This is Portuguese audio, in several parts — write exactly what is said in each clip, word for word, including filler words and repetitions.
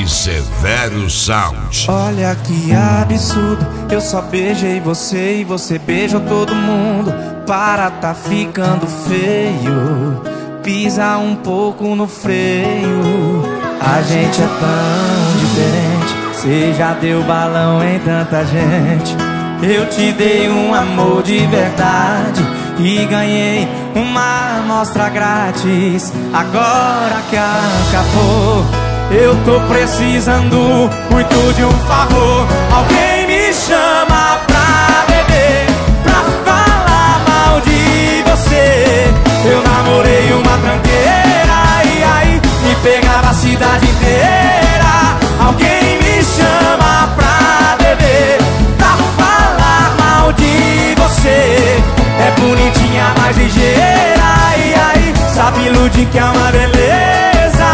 e Severo Sound. Olha que absurdo, eu só beijei você e você beijou todo mundo. Para, tá ficando feio, pisa um pouco no freio. A gente é tão diferente, cê já deu balão em tanta gente. Eu te dei um amor de verdade e ganhei uma amostra grátis. Agora que acabou, eu tô precisando muito de um favor. Alguém me chama pra beber, pra falar mal de você. Eu namorei uma tranqueira e aí me pegava a cidade inteira. Alguém me chama pra beber, pra falar mal de você. É bonitinha, mais ligeira e aí sabe iludir que é uma beleza.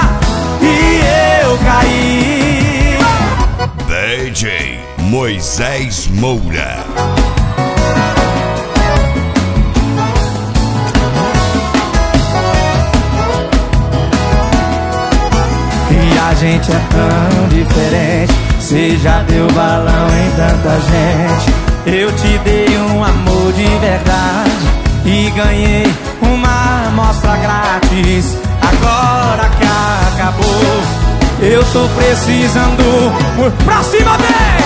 E eu caí. D J Moisés Moura. E a gente é tão diferente, cê já deu balão em tanta gente. Eu te dei um amor de verdade e ganhei uma amostra grátis. Agora que acabou, eu tô precisando. Pra cima, vem!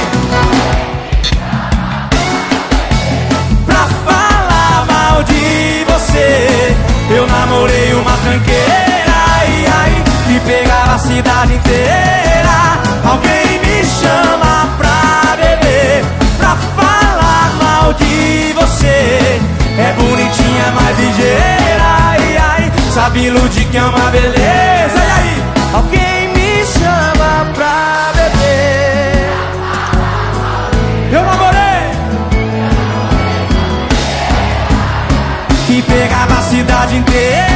Pra falar mal de você. Eu namorei uma tranqueira e aí me pegava a cidade inteira. Alguém me chama pra beber, pra falar mal de você. É bonitinha, mais ligeira e aí sabe iludir que é uma beleza. E aí, alguém me chama pra beber. Eu namorei que pegava a cidade inteira.